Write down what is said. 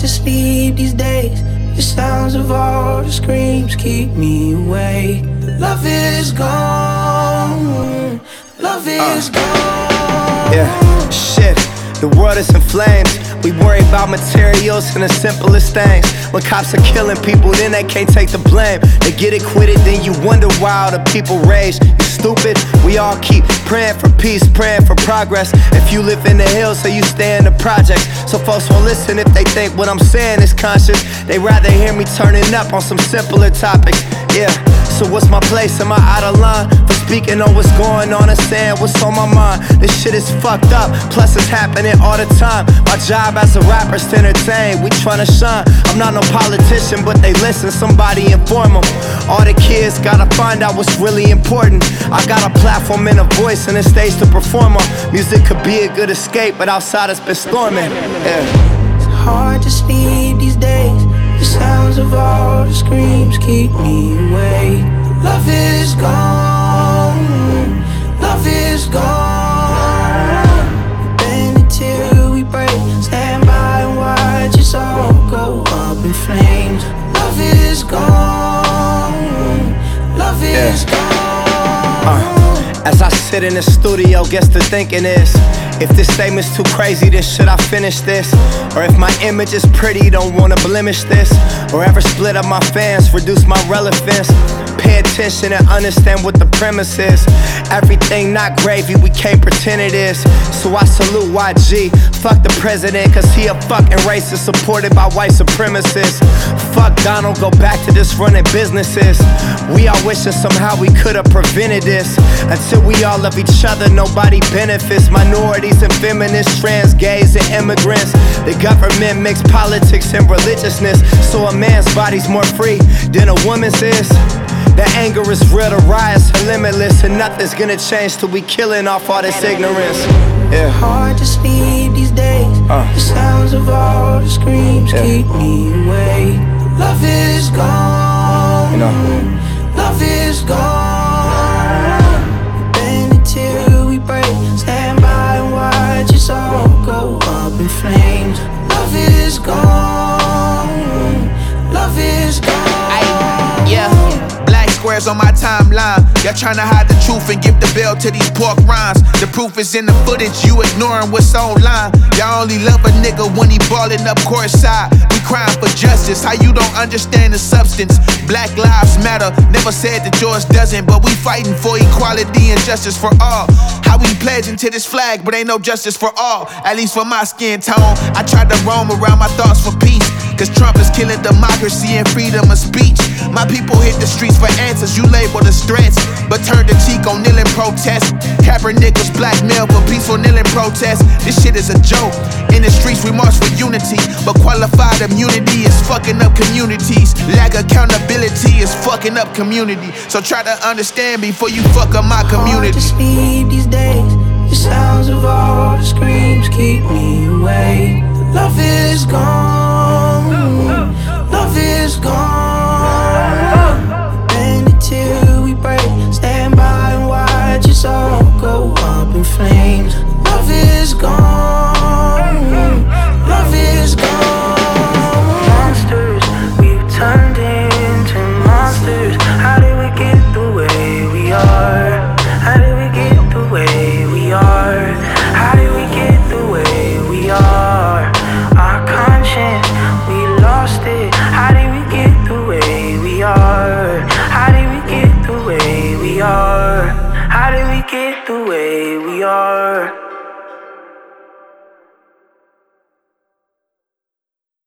to sleep these days. The sounds of all the screams keep me awake. Love is gone. Love is gone. Yeah, shit. The world is in flames. We worry about materials and the simplest things. When cops are killing people, then they can't take the blame. They get acquitted, then you wonder why all the people rage. You stupid, we all keep praying for peace, praying for progress. If you live in the hills, so you stay in the projects. So folks won't listen if they think what I'm saying is conscious. They rather hear me turning up on some simpler topics. Yeah, so what's my place? Am I out of line for speaking on what's going on and saying what's on my mind? This shit is fucked up, plus it's happening all the time. My job as a rapper is to entertain, we tryna shine. I'm not no politician, but they listen, somebody inform them. All the kids gotta find out what's really important. I got a platform and a voice and a stage to perform on. Music could be a good escape, but outside it's been storming. Yeah. It's hard to sleep these days. The sounds of all the screams keep me awake. Love is gone. Love is gone. We bend it till we break. Stand by and watch us all go up in flames. Love is gone. Love is gone. As I sit in the studio, guess the thinking is, if this statement's too crazy, then should I finish this? Or if my image is pretty, don't wanna blemish this? Or ever split up my fans, reduce my relevance? Pay attention and understand what the premise is. Everything not gravy, we can't pretend it is. So I salute YG, fuck the president, cause he a fucking racist supported by white supremacists. Fuck Donald, go back to just running businesses. We all wishing somehow we could've prevented this. Until we all love each other, nobody benefits. Minorities and feminists, trans, gays and immigrants. The government makes politics and religiousness, so a man's body's more free than a woman's is. The anger is real, the riots are limitless, and nothing's gonna change till we killing off all this ignorance. Yeah. Hard to sleep these days. The sounds of all the screams keep me awake. Love is gone. Love is gone. Bend it till we break. Stand by and watch us all go up in flames. Love is gone. Love is gone. Yeah. Squares on my timeline. Y'all tryna hide the truth and give the bell to these pork rhymes. The proof is in the footage, you ignoring what's online. Y'all only love a nigga when he ballin' up courtside. We crying for justice, how you don't understand the substance? Black lives matter, never said that yours doesn't, but we fighting for equality and justice for all. How we pledging to this flag, but ain't no justice for all, at least for my skin tone. I tried to roam around my thoughts for peace, cause Trump is killing democracy and freedom of speech. My people hit the streets for answers, you labeled as threats, but turned the cheek on kneeling protest. Kaepernick was blackmailed for peaceful kneeling protest. This shit is a joke. In the streets we march for unity, but qualified immunity is fucking up communities. Lack accountability is fucking up community. So try to understand before you fuck up my community. Hard to sleep these days. The sounds of all the screams keep me awake. Love is gone. Love is gone. Bend it till we break. Stand by and watch us all go up in flames. Love is gone. Love is gone. Monsters, we've turned into monsters. How did we get the way we are? How did we get the way we are? How did we get the way we are? Our conscience, we lost it. How did we get the way we are? How did we get the way we are? How did we get the way we are?